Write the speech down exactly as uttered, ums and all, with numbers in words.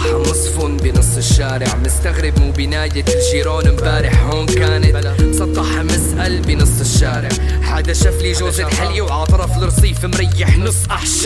مسطحة مصفون بنص الشارع، مستغرب مو بناية الجيران امبارح هون كانت مسطحة مسأل بنص الشارع. حدا شاف لي جوزة حلية وعطرف الرصيف مريح نص أحشاء.